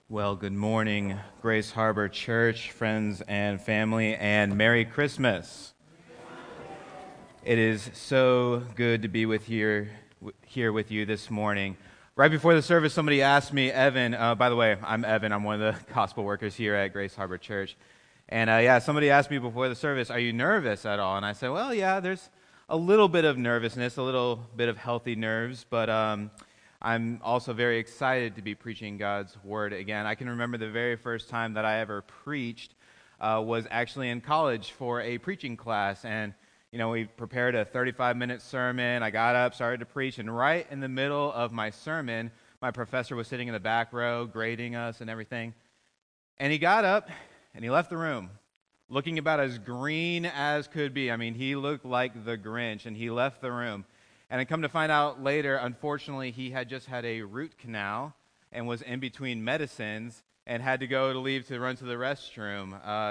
Well, good morning, Grace Harbor Church, friends and family, and Merry Christmas. It is so good to be here with you this morning. Right before the service, somebody asked me, Evan, by the way, I'm Evan, I'm one of the gospel workers here at Grace Harbor Church. And somebody asked me before the service, are you nervous at all? And I said, well, yeah, there's a little bit of nervousness, a little bit of healthy nerves, but I'm also very excited to be preaching God's Word again. I can remember the very first time that I ever preached was actually in college for a preaching class. And, we prepared a 35-minute sermon. I got up, started to preach, and right in the middle of my sermon, my professor was sitting in the back row, grading us and everything. And he got up, and he left the room, looking about as green as could be. I mean, he looked like the Grinch, and he left the room. And I come to find out later, unfortunately, he had just had a root canal and was in between medicines and had to leave to run to the restroom.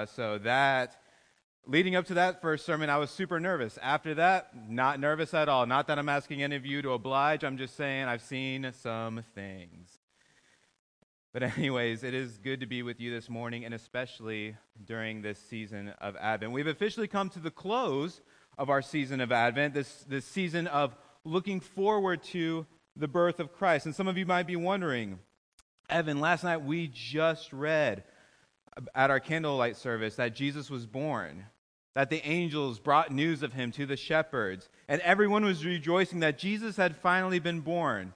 Leading up to that first sermon, I was super nervous. After that, not nervous at all. Not that I'm asking any of you to oblige. I'm just saying I've seen some things. But anyways, it is good to be with you this morning, and especially during this season of Advent. We've officially come to the close of our season of Advent, this season of looking forward to the birth of Christ. And some of you might be wondering, Evan, last night we just read at our candlelight service that Jesus was born, that the angels brought news of him to the shepherds, and everyone was rejoicing that Jesus had finally been born.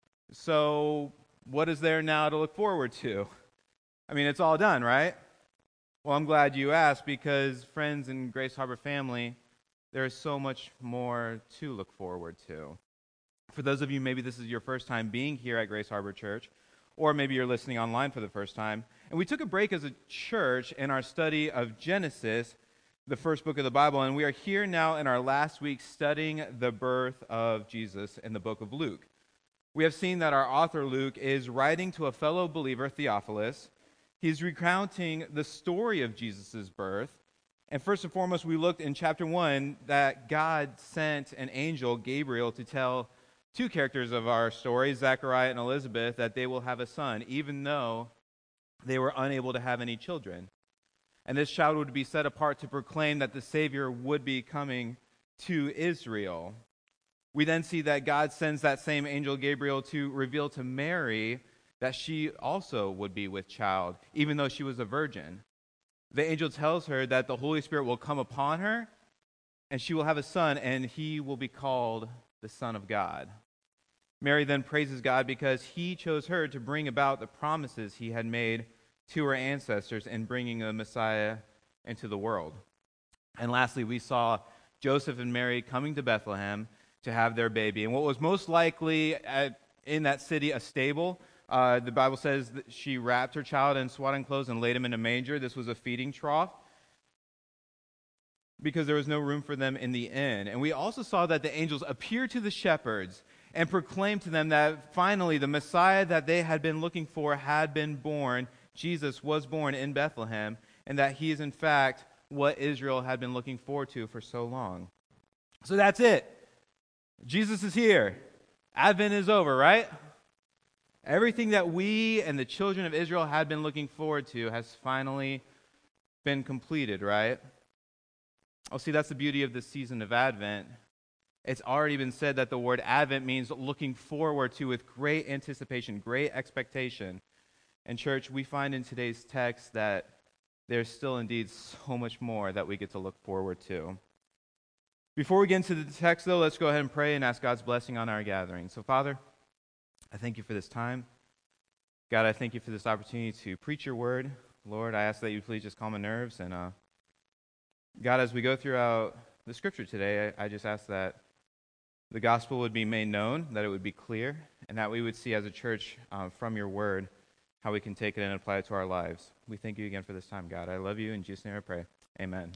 So what is there now to look forward to? I mean, it's all done, right? Well, I'm glad you asked, because friends and Grace Harbor family, there is so much more to look forward to. For those of you, maybe this is your first time being here at Grace Harbor Church, or maybe you're listening online for the first time, and we took a break as a church in our study of Genesis, the first book of the Bible, and we are here now in our last week studying the birth of Jesus in the book of Luke. We have seen that our author Luke is writing to a fellow believer, Theophilus. He's recounting the story of Jesus' birth. And first and foremost, we looked in chapter 1 that God sent an angel, Gabriel, to tell two characters of our story, Zechariah and Elizabeth, that they will have a son, even though they were unable to have any children. And this child would be set apart to proclaim that the Savior would be coming to Israel. We then see that God sends that same angel, Gabriel, to reveal to Mary that she also would be with child, even though she was a virgin. The angel tells her that the Holy Spirit will come upon her, and she will have a son, and he will be called the Son of God. Mary then praises God because he chose her to bring about the promises he had made to her ancestors in bringing the Messiah into the world. And lastly, we saw Joseph and Mary coming to Bethlehem to have their baby. And what was most likely in that city a stable. The Bible says that she wrapped her child in swaddling clothes and laid him in a manger. This was a feeding trough because there was no room for them in the inn. And we also saw that the angels appeared to the shepherds and proclaimed to them that finally the Messiah that they had been looking for had been born. Jesus was born in Bethlehem, and that he is in fact what Israel had been looking forward to for so long. So that's it. Jesus is here. Advent is over, right? Everything that we and the children of Israel had been looking forward to has finally been completed, right? Oh, see, that's the beauty of this season of Advent. It's already been said that the word Advent means looking forward to with great anticipation, great expectation. And church, we find in today's text that there's still indeed so much more that we get to look forward to. Before we get into the text, though, let's go ahead and pray and ask God's blessing on our gathering. So, Father, I thank you for this time. God, I thank you for this opportunity to preach your word. Lord, I ask that you please just calm my nerves. And God, as we go throughout the scripture today, I just ask that the gospel would be made known, that it would be clear, and that we would see as a church from your word how we can take it and apply it to our lives. We thank you again for this time, God. I love you. In Jesus' name I pray. Amen.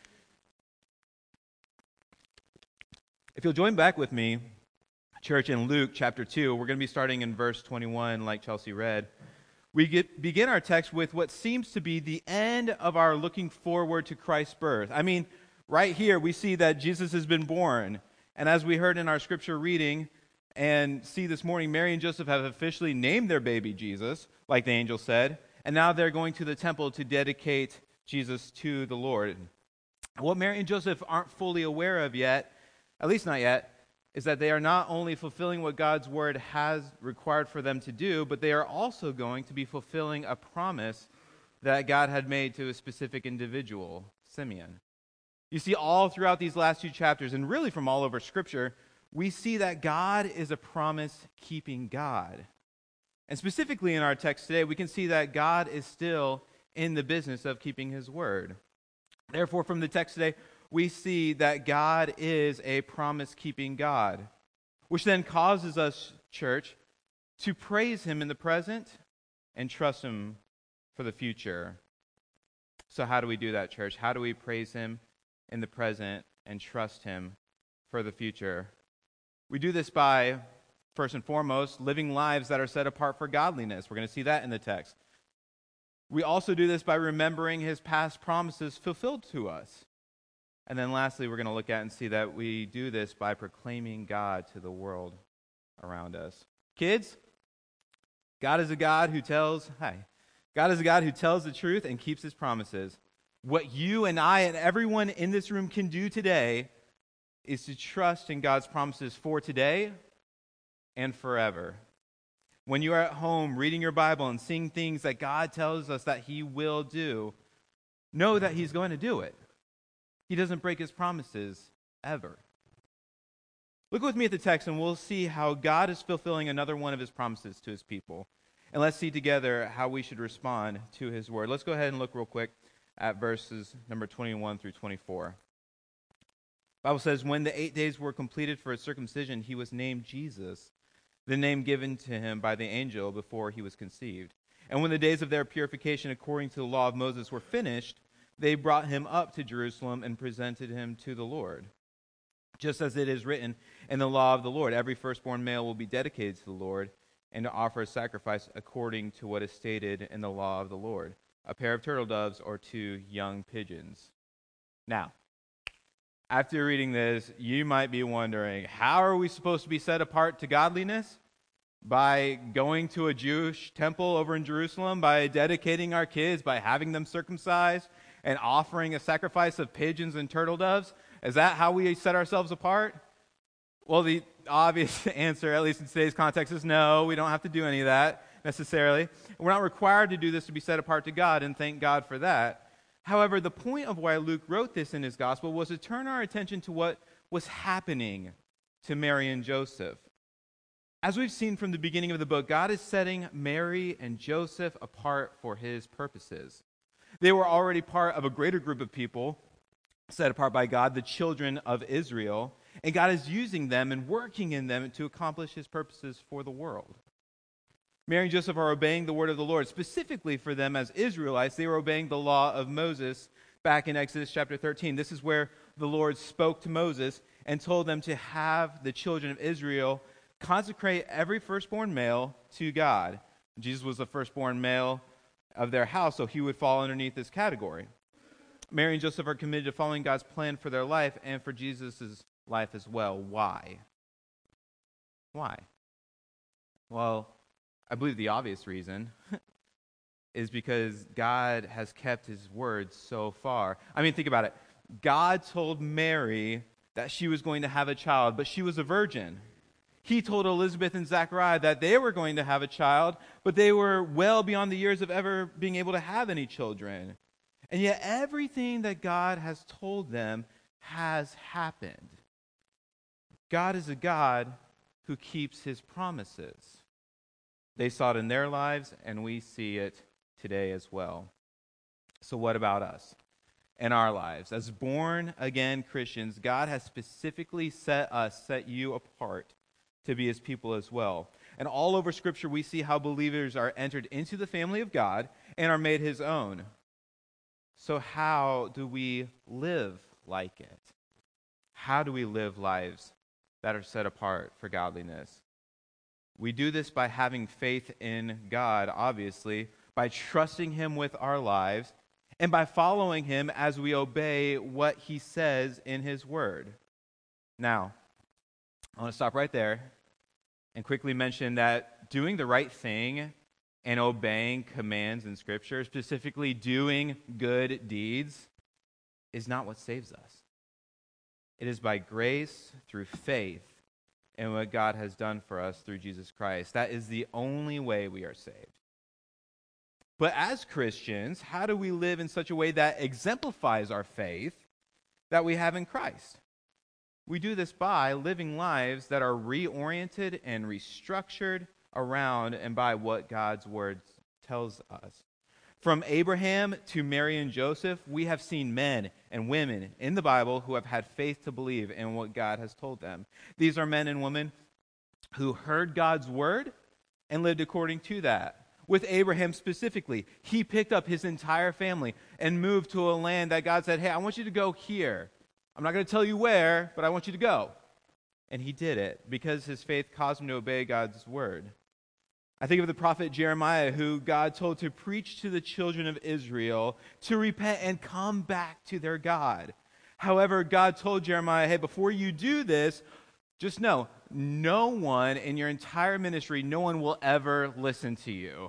If you'll join back with me, church, in Luke chapter 2, we're going to be starting in verse 21, like Chelsea read. We begin our text with what seems to be the end of our looking forward to Christ's birth. I mean, right here we see that Jesus has been born. And as we heard in our scripture reading, And see, this morning, Mary and Joseph have officially named their baby Jesus, like the angel said, and now they're going to the temple to dedicate Jesus to the Lord. What Mary and Joseph aren't fully aware of yet, at least not yet, is that they are not only fulfilling what God's word has required for them to do, but they are also going to be fulfilling a promise that God had made to a specific individual, Simeon. You see, all throughout these last 2 chapters, and really from all over Scripture, we see that God is a promise-keeping God. And specifically in our text today, we can see that God is still in the business of keeping his word. Therefore, from the text today, we see that God is a promise-keeping God, which then causes us, church, to praise him in the present and trust him for the future. So how do we do that, church? How do we praise him in the present and trust him for the future? We do this by, first and foremost, living lives that are set apart for godliness. We're going to see that in the text. We also do this by remembering his past promises fulfilled to us. And then lastly, we're going to look at and see that we do this by proclaiming God to the world around us. Kids, God is a God who tells the truth and keeps his promises. What you and I and everyone in this room can do today is to trust in God's promises for today and forever. When you are at home reading your Bible and seeing things that God tells us that he will do, know that he's going to do it. He doesn't break his promises ever. Look with me at the text and we'll see how God is fulfilling another one of his promises to his people. And let's see together how we should respond to his word. Let's go ahead and look real quick at verses number 21 through 24. The Bible says, when the 8 days were completed for his circumcision, he was named Jesus, the name given to him by the angel before he was conceived. And when the days of their purification according to the law of Moses were finished, they brought him up to Jerusalem and presented him to the Lord. Just as it is written in the law of the Lord, every firstborn male will be dedicated to the Lord and to offer a sacrifice according to what is stated in the law of the Lord, a pair of turtle doves or 2 young pigeons. Now, after reading this, you might be wondering, how are we supposed to be set apart to godliness? By going to a Jewish temple over in Jerusalem, by dedicating our kids, by having them circumcised, and offering a sacrifice of pigeons and turtle doves? Is that how we set ourselves apart? Well, the obvious answer, at least in today's context, is no, we don't have to do any of that necessarily. We're not required to do this to be set apart to God, and thank God for that. However, the point of why Luke wrote this in his gospel was to turn our attention to what was happening to Mary and Joseph. As we've seen from the beginning of the book, God is setting Mary and Joseph apart for his purposes. They were already part of a greater group of people set apart by God, the children of Israel, and God is using them and working in them to accomplish his purposes for the world. Mary and Joseph are obeying the word of the Lord. Specifically for them as Israelites, they were obeying the law of Moses back in Exodus chapter 13. This is where the Lord spoke to Moses and told them to have the children of Israel consecrate every firstborn male to God. Jesus was the firstborn male of their house, so he would fall underneath this category. Mary and Joseph are committed to following God's plan for their life and for Jesus' life as well. Why? Why? Well, I believe the obvious reason is because God has kept his word so far. I mean, think about it. God told Mary that she was going to have a child, but she was a virgin. He told Elizabeth and Zechariah that they were going to have a child, but they were well beyond the years of ever being able to have any children. And yet everything that God has told them has happened. God is a God who keeps his promises. They saw it in their lives, and we see it today as well. So what about us and our lives? As born-again Christians, God has specifically set you apart to be his people as well. And all over Scripture, we see how believers are entered into the family of God and are made his own. So how do we live like it? How do we live lives that are set apart for godliness? We do this by having faith in God, obviously, by trusting him with our lives, and by following him as we obey what he says in his word. Now, I want to stop right there and quickly mention that doing the right thing and obeying commands in Scripture, specifically doing good deeds, is not what saves us. It is by grace through faith in what God has done for us through Jesus Christ. That is the only way we are saved. But as Christians, how do we live in such a way that exemplifies our faith that we have in Christ? We do this by living lives that are reoriented and restructured around and by what God's word tells us. From Abraham to Mary and Joseph, we have seen men and women in the Bible who have had faith to believe in what God has told them. These are men and women who heard God's word and lived according to that. With Abraham specifically, he picked up his entire family and moved to a land that God said, hey, I want you to go here. I'm not going to tell you where, but I want you to go. And he did it because his faith caused him to obey God's word. I think of the prophet Jeremiah, who God told to preach to the children of Israel to repent and come back to their God. However, God told Jeremiah, hey, before you do this, just know, no one in your entire ministry, no one will ever listen to you.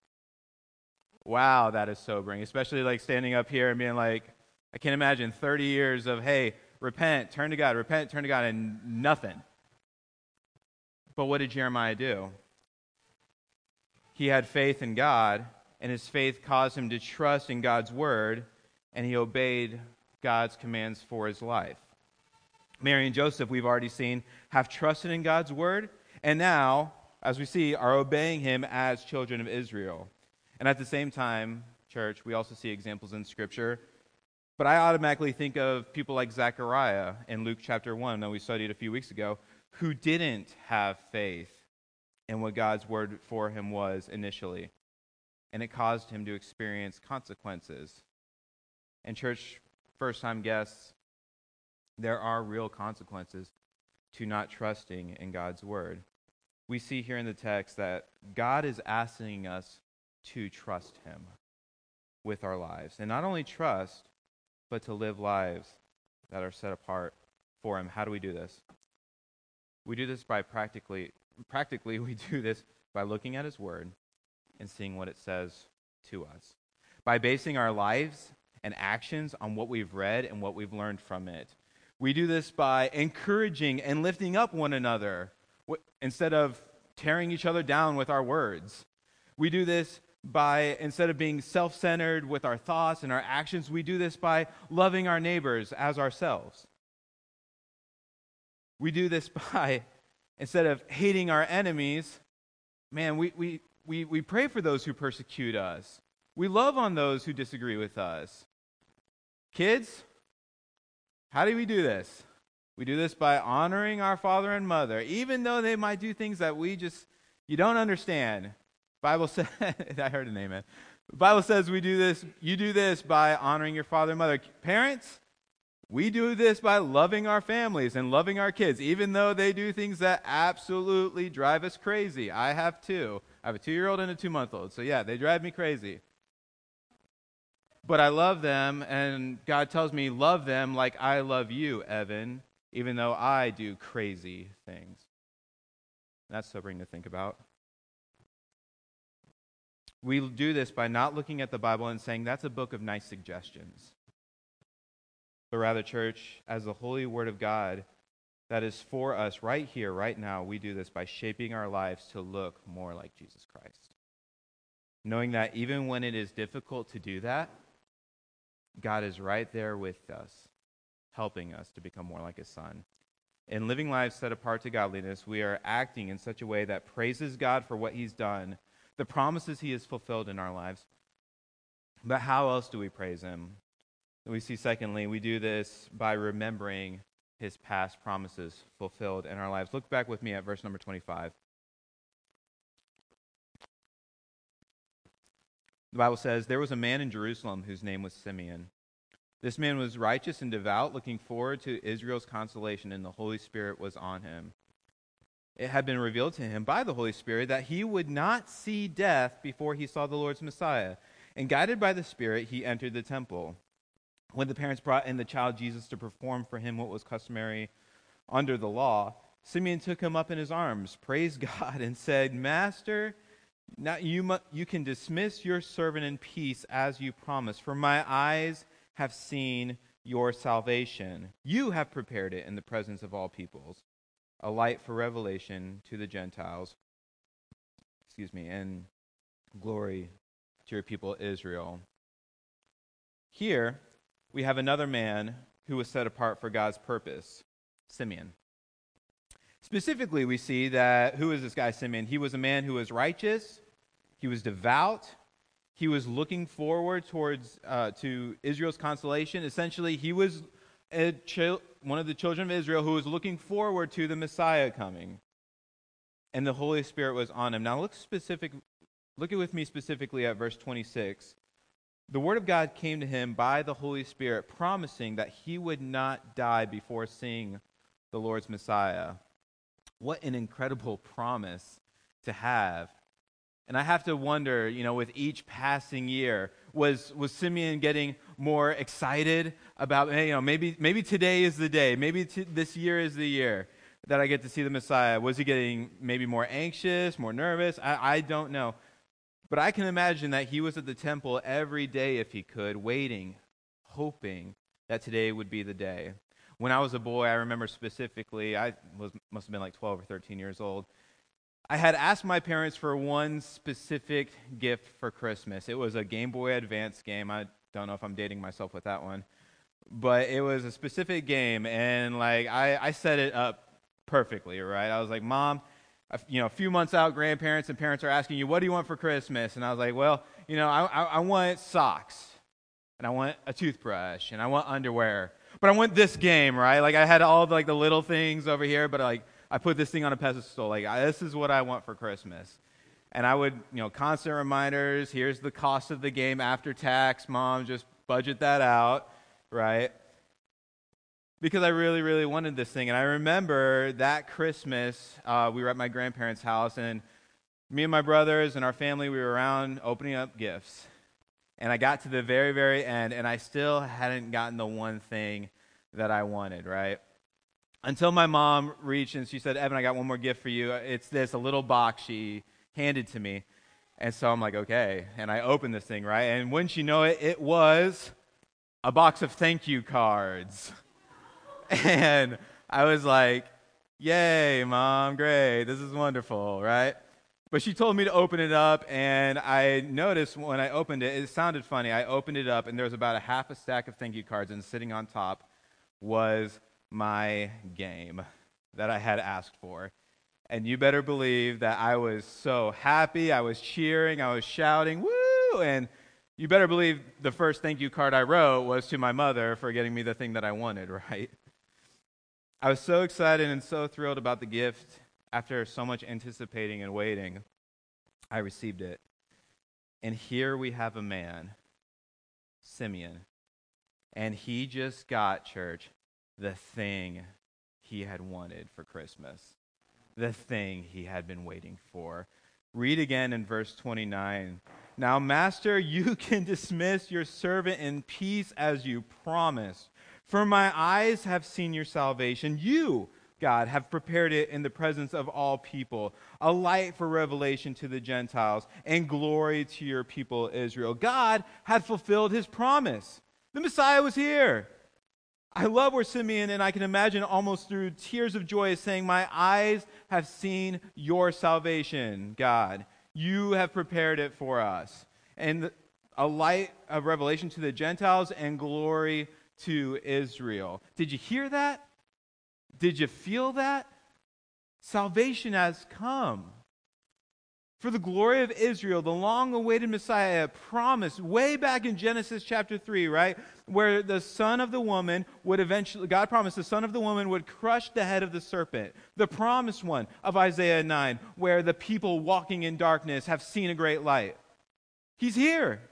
Wow, that is sobering, especially like standing up here and being like, I can't imagine 30 years of, hey, repent, turn to God, and nothing. But what did Jeremiah do? He had faith in God, and his faith caused him to trust in God's word, and he obeyed God's commands for his life. Mary and Joseph, we've already seen, have trusted in God's word, and now, as we see, are obeying him as children of Israel. And at the same time, church, we also see examples in Scripture, but I automatically think of people like Zechariah in Luke chapter 1 that we studied a few weeks ago, who didn't have faith in what God's word for him was initially. And it caused him to experience consequences. And church, first-time guests, there are real consequences to not trusting in God's word. We see here in the text that God is asking us to trust him with our lives. And not only trust, but to live lives that are set apart for him. How do we do this? We do this by practically we do this by looking at his word and seeing what it says to us. By basing our lives and actions on what we've read and what we've learned from it. We do this by encouraging and lifting up one another instead of tearing each other down with our words. We do this by, instead of being self-centered with our thoughts and our actions, we do this by loving our neighbors as ourselves. We do this by, instead of hating our enemies, man, we pray for those who persecute us. We love on those who disagree with us. Kids, how do we do this? We do this by honoring our father and mother, even though they might do things that you don't understand. Bible says, I heard an amen. The Bible says you do this by honoring your father and mother. Parents, we do this by loving our families and loving our kids, even though they do things that absolutely drive us crazy. I have two. I have a 2-year-old and a 2-month-old. So yeah, they drive me crazy. But I love them, and God tells me, love them like I love you, Evan, even though I do crazy things. That's sobering to think about. We do this by not looking at the Bible and saying, that's a book of nice suggestions. But rather, church, as the holy word of God that is for us right here, right now, we do this by shaping our lives to look more like Jesus Christ. Knowing that even when it is difficult to do that, God is right there with us, helping us to become more like his son. In living lives set apart to godliness, we are acting in such a way that praises God for what he's done, the promises he has fulfilled in our lives. But how else do we praise him? We see, secondly, we do this by remembering his past promises fulfilled in our lives. Look back with me at verse number 25. The Bible says, there was a man in Jerusalem whose name was Simeon. This man was righteous and devout, looking forward to Israel's consolation, and the Holy Spirit was on him. It had been revealed to him by the Holy Spirit that he would not see death before he saw the Lord's Messiah. And guided by the Spirit, he entered the temple. When the parents brought in the child Jesus to perform for him what was customary under the law, Simeon took him up in his arms, praised God, and said, Master, now you can dismiss your servant in peace as you promised, for my eyes have seen your salvation. You have prepared it in the presence of all peoples, a light for revelation to the Gentiles, and glory to your people Israel. Here, we have another man who was set apart for God's purpose, Simeon. Specifically, we see that, who is this guy Simeon? He was a man who was righteous, he was devout, he was looking forward to Israel's consolation. Essentially, he was one of the children of Israel who was looking forward to the Messiah coming. And the Holy Spirit was on him. Now look with me specifically at verse 26. The word of God came to him by the Holy Spirit, promising that he would not die before seeing the Lord's Messiah. What an incredible promise to have. And I have to wonder, with each passing year, was Simeon getting more excited about, maybe today is the day, maybe this year is the year that I get to see the Messiah? Was he getting maybe more anxious, more nervous? I don't know. But I can imagine that he was at the temple every day if he could, waiting, hoping that today would be the day. When I was a boy, I remember specifically, must have been like 12 or 13 years old. I had asked my parents for one specific gift for Christmas. It was a Game Boy Advance game. I don't know if I'm dating myself with that one. But it was a specific game, and I set it up perfectly, right? I was like, Mom, a few months out, grandparents and parents are asking you, what do you want for Christmas? And I was like, well, I want socks, and I want a toothbrush, and I want underwear. But I want this game, right? I had all the little things over here, but I put this thing on a pedestal. This is what I want for Christmas. And I would, constant reminders, here's the cost of the game after tax, Mom, just budget that out, right? Because I really, really wanted this thing. And I remember that Christmas, we were at my grandparents' house, and me and my brothers and our family, we were around opening up gifts. And I got to the very, very end, and I still hadn't gotten the one thing that I wanted, right? Until my mom reached and she said, Evan, I got one more gift for you. It's a little box she handed to me. And so I'm like, okay. And I opened this thing, right? And wouldn't you know it, it was a box of thank you cards. And I was like, yay, Mom, great. This is wonderful, right? But she told me to open it up, and I noticed when I opened it, it sounded funny. I opened it up, and there was about a half a stack of thank you cards, and sitting on top was my game that I had asked for. And you better believe that I was so happy. I was cheering. I was shouting, woo! And you better believe the first thank you card I wrote was to my mother for getting me the thing that I wanted, right? I was so excited and so thrilled about the gift. After so much anticipating and waiting, I received it. And here we have a man, Simeon, and he just got, church, the thing he had wanted for Christmas, the thing he had been waiting for. Read again in verse 29. Now, Master, you can dismiss your servant in peace as you promised, for my eyes have seen your salvation. You, God, have prepared it in the presence of all people, a light for revelation to the Gentiles and glory to your people Israel. God had fulfilled his promise. The Messiah was here. I love where Simeon, and I can imagine almost through tears of joy, is saying, my eyes have seen your salvation, God. You have prepared it for us. And a light of revelation to the Gentiles and glory to Israel. Did you hear that? Did you feel that? Salvation has come. For the glory of Israel, the long-awaited Messiah promised way back in Genesis chapter 3, right? Where the son of the woman would eventually, God promised the son of the woman would crush the head of the serpent. The promised one of Isaiah 9, where the people walking in darkness have seen a great light. He's here.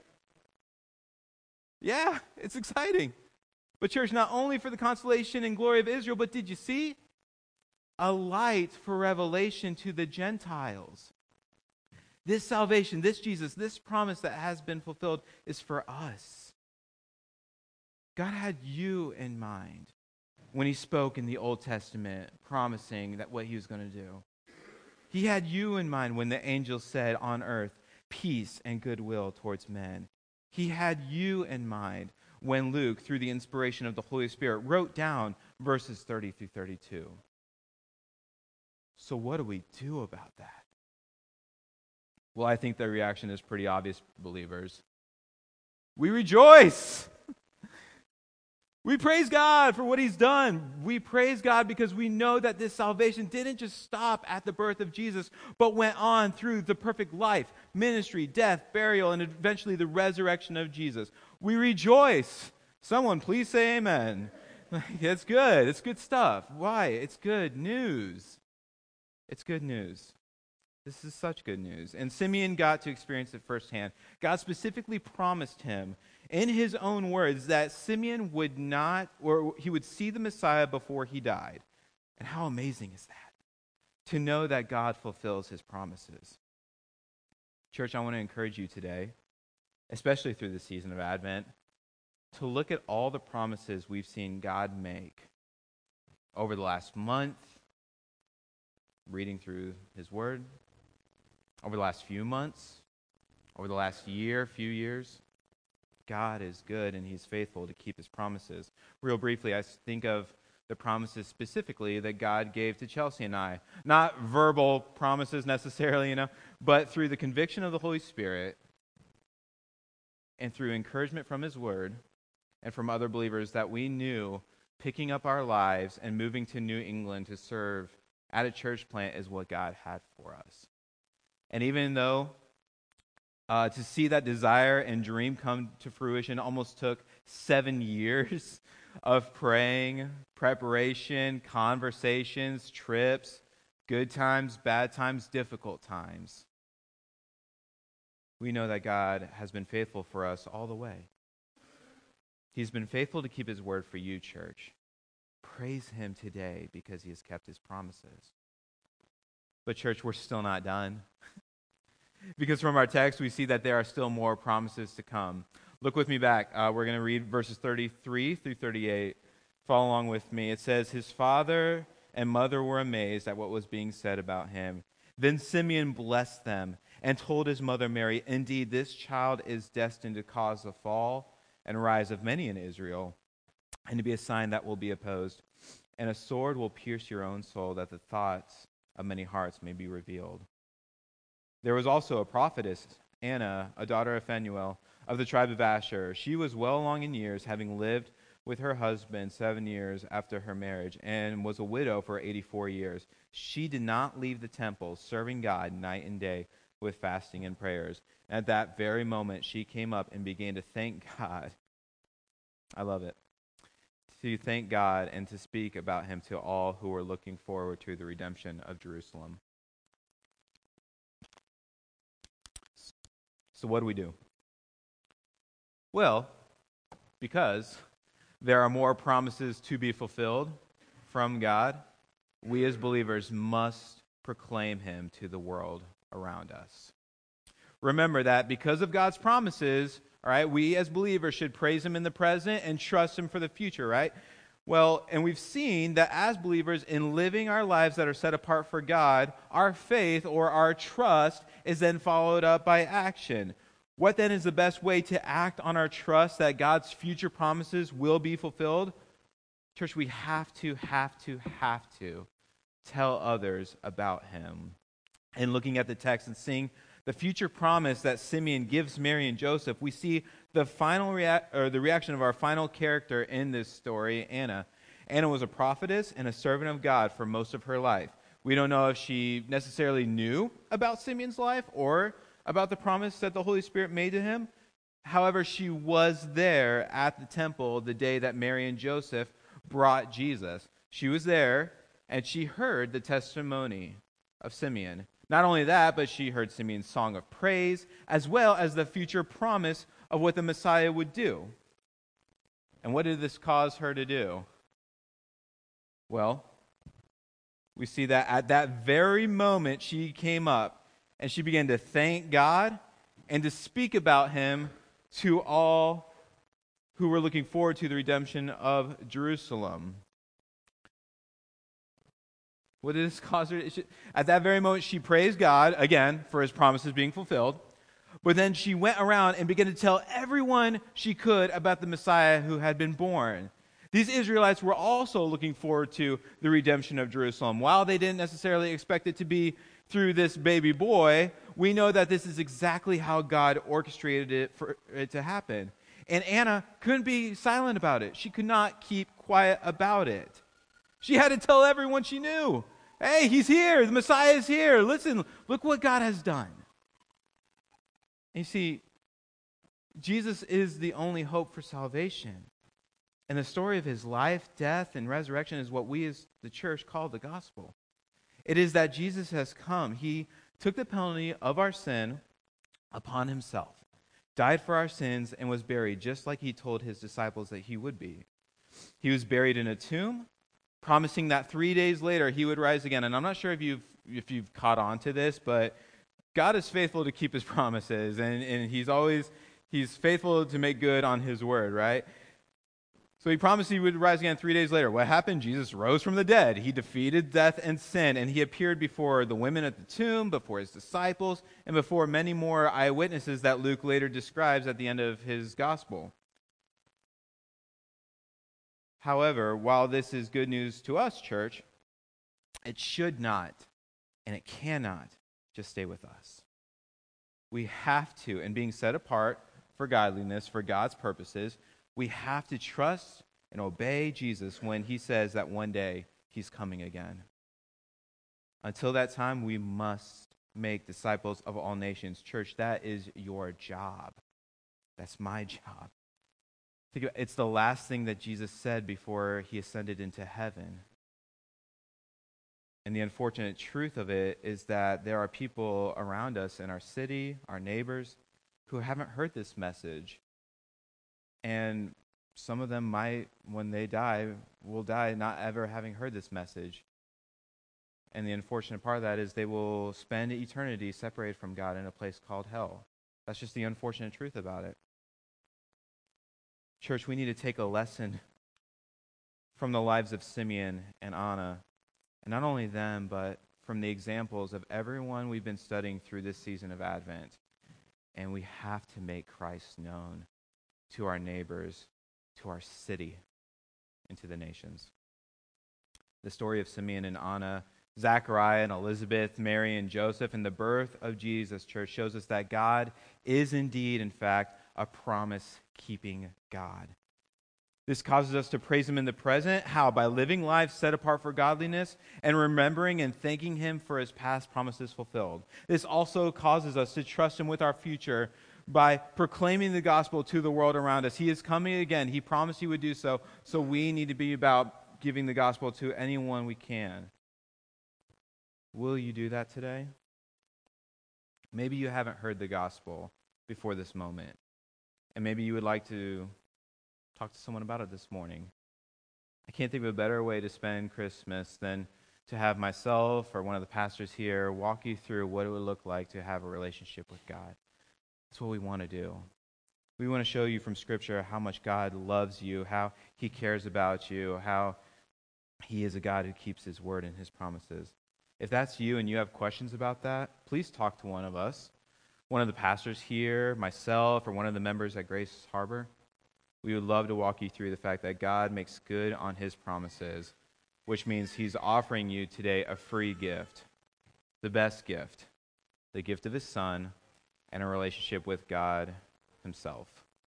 Yeah, it's exciting. But church, not only for the consolation and glory of Israel, but did you see? A light for revelation to the Gentiles. This salvation, this Jesus, this promise that has been fulfilled is for us. God had you in mind. when he spoke in the Old Testament, promising that what he was going to do. He had you in mind when the angel said on earth, peace and goodwill towards men. He had you in mind when Luke, through the inspiration of the Holy Spirit, wrote down verses 30 through 32. So what do we do about that? Well, I think the reaction is pretty obvious, believers. We rejoice. We praise God for what he's done. We praise God because we know that this salvation didn't just stop at the birth of Jesus, but went on through the perfect life, ministry, death, burial, and eventually the resurrection of Jesus. We rejoice. Someone please say amen. It's good. It's good stuff. Why? It's good news. It's good news. This is such good news. And Simeon got to experience it firsthand. God specifically promised him in his own words that Simeon would not, or he would see the Messiah before he died. And how amazing is that? To know that God fulfills his promises. Church, I want to encourage you today, especially through the season of Advent, to look at all the promises we've seen God make over the last month, reading through his word, over the last few months, over the last year, few years. God is good and he's faithful to keep his promises. Real briefly, I think of the promises specifically that God gave to Chelsea and I. Not verbal promises necessarily, but through the conviction of the Holy Spirit and through encouragement from his word and from other believers that we knew picking up our lives and moving to New England to serve at a church plant is what God had for us. And even though to see that desire and dream come to fruition almost took 7 years of praying, preparation, conversations, trips, good times, bad times, difficult times, we know that God has been faithful for us all the way. He's been faithful to keep his word for you, church. Praise him today because he has kept his promises. But church, we're still not done. Because from our text, we see that there are still more promises to come. Look with me back. We're going to read verses 33 through 38. Follow along with me. It says, his father and mother were amazed at what was being said about him. Then Simeon blessed them and told his mother Mary, indeed, this child is destined to cause the fall and rise of many in Israel, and to be a sign that will be opposed. And a sword will pierce your own soul, that the thoughts of many hearts may be revealed. There was also a prophetess, Anna, a daughter of Phanuel, of the tribe of Asher. She was well along in years, having lived with her husband 7 years after her marriage, and was a widow for 84 years. She did not leave the temple, serving God night and day with fasting and prayers. And at that very moment, she came up and began to thank God. I love it. To thank God and to speak about him to all who were looking forward to the redemption of Jerusalem. So what do we do? Well, because there are more promises to be fulfilled from God, we as believers must proclaim him to the world around us. Remember that because of God's promises, all right, we as believers should praise him in the present and trust him for the future, right? Well, and we've seen that as believers in living our lives that are set apart for God, our faith or our trust is then followed up by action. What then is the best way to act on our trust that God's future promises will be fulfilled? Church, we have to tell others about him. And looking at the text and seeing the future promise that Simeon gives Mary and Joseph, we see the final the reaction of our final character in this story, Anna. Anna was a prophetess and a servant of God for most of her life. We don't know if she necessarily knew about Simeon's life or about the promise that the Holy Spirit made to him. However, she was there at the temple the day that Mary and Joseph brought Jesus. She was there, and she heard the testimony of Simeon. Not only that, but she heard Simeon's song of praise, as well as the future promise of what the Messiah would do. And what did this cause her to do? Well, we see that at that very moment she came up and she began to thank God and to speak about him to all who were looking forward to the redemption of Jerusalem. What did this cause her? At that very moment, she praised God, again, for his promises being fulfilled. But then she went around and began to tell everyone she could about the Messiah who had been born. These Israelites were also looking forward to the redemption of Jerusalem. While they didn't necessarily expect it to be through this baby boy, we know that this is exactly how God orchestrated it for it to happen. And Anna couldn't be silent about it. She could not keep quiet about it. She had to tell everyone she knew, hey, he's here. The Messiah is here. Listen, look what God has done. And you see, Jesus is the only hope for salvation. And the story of his life, death, and resurrection is what we as the church call the gospel. It is that Jesus has come. He took the penalty of our sin upon himself, died for our sins, and was buried just like he told his disciples that he would be. He was buried in a tomb, promising that 3 days later he would rise again. And I'm not sure if you've caught on to this, but God is faithful to keep his promises, and he's faithful to make good on his word, right? So he promised he would rise again 3 days later. What happened? Jesus rose from the dead. He defeated death and sin, and he appeared before the women at the tomb, before his disciples, and before many more eyewitnesses that Luke later describes at the end of his gospel. However, while this is good news to us, church, it should not and it cannot just stay with us. We have to, in being set apart for godliness, for God's purposes, we have to trust and obey Jesus when he says that one day he's coming again. Until that time, we must make disciples of all nations. Church, that is your job. That's my job. Think about, it's the last thing that Jesus said before he ascended into heaven. And the unfortunate truth of it is that there are people around us in our city, our neighbors, who haven't heard this message. And some of them might, when they die, will die not ever having heard this message. And the unfortunate part of that is they will spend eternity separated from God in a place called hell. That's just the unfortunate truth about it. Church, we need to take a lesson from the lives of Simeon and Anna. And not only them, but from the examples of everyone we've been studying through this season of Advent. And we have to make Christ known to our neighbors, to our city, and to the nations. The story of Simeon and Anna, Zachariah and Elizabeth, Mary and Joseph, and the birth of Jesus, church, shows us that God is indeed, in fact, a promise-keeping God. This causes us to praise him in the present. How? By living lives set apart for godliness and remembering and thanking him for his past promises fulfilled. This also causes us to trust him with our future by proclaiming the gospel to the world around us. He is coming again. He promised he would do so, so we need to be about giving the gospel to anyone we can. Will you do that today? Maybe you haven't heard the gospel before this moment, and maybe you would like to talk to someone about it this morning. I can't think of a better way to spend Christmas than to have myself or one of the pastors here walk you through what it would look like to have a relationship with God. That's what we want to do. We want to show you from Scripture how much God loves you, how he cares about you, how he is a God who keeps his word and his promises. If that's you and you have questions about that, please talk to one of us, one of the pastors here, myself, or one of the members at Grace Harbor. We would love to walk you through the fact that God makes good on his promises, which means he's offering you today a free gift, the best gift, the gift of his Son, and a relationship with God himself.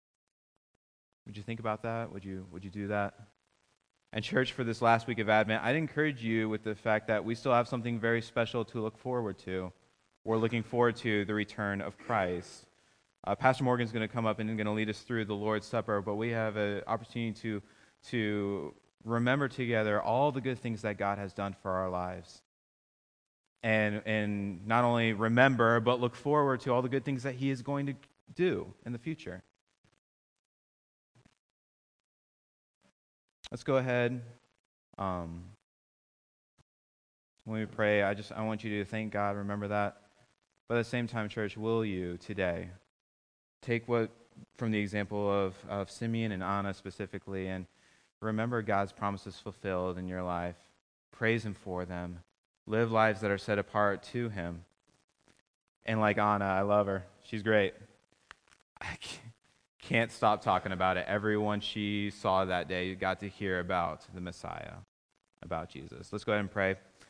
Would you think about that? Would you do that? And church, for this last week of Advent, I'd encourage you with the fact that we still have something very special to look forward to. We're looking forward to the return of Christ. Pastor Morgan's going to come up and going to lead us through the Lord's Supper, but we have an opportunity to remember together all the good things that God has done for our lives. And not only remember, but look forward to all the good things that he is going to do in the future. Let's go ahead. When we pray, I want you to thank God, remember that. But at the same time, church, will you today take what from the example of Simeon and Anna specifically and remember God's promises fulfilled in your life. Praise him for them. live lives that are set apart to him. And like Anna, I love her. She's great. I can't stop talking about it. Everyone she saw that day got to hear about the Messiah, about Jesus. Let's go ahead and pray.